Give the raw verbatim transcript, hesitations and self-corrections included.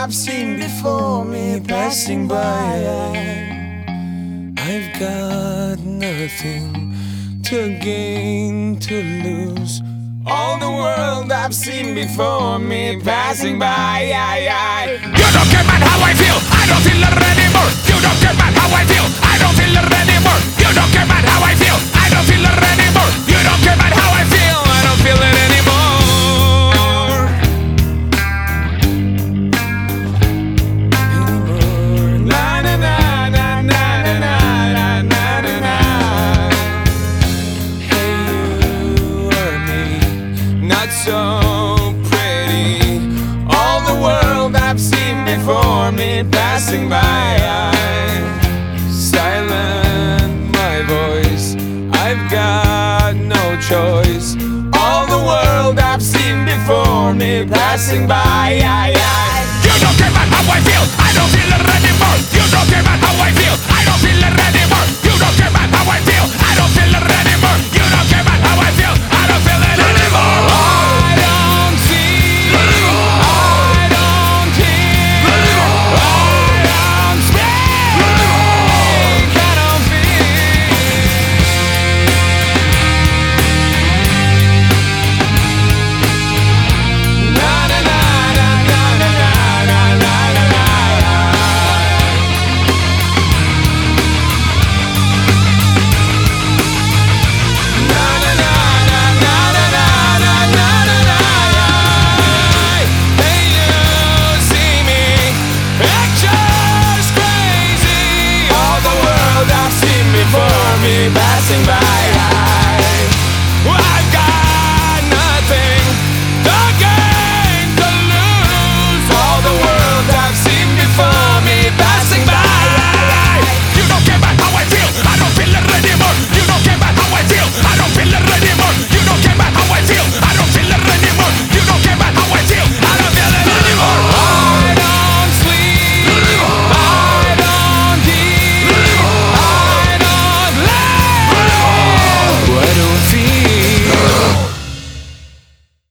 I've seen before me passing by. I've got nothing to gain, to lose. All the world I've seen before me passing by. You don't care about how I feel, I don't feel it anymore. You don't care about how I feel, I don't feel it anymore. You don't care about how I feel, I don't feel it anymore. You don't care about how I feel, I don't feel it anymore. Na na na na na na na na na na. Hey, you or me, not so pretty. All the world I've seen before me passing by. Silent my voice, I've got no choice. All the world I've seen before me passing by.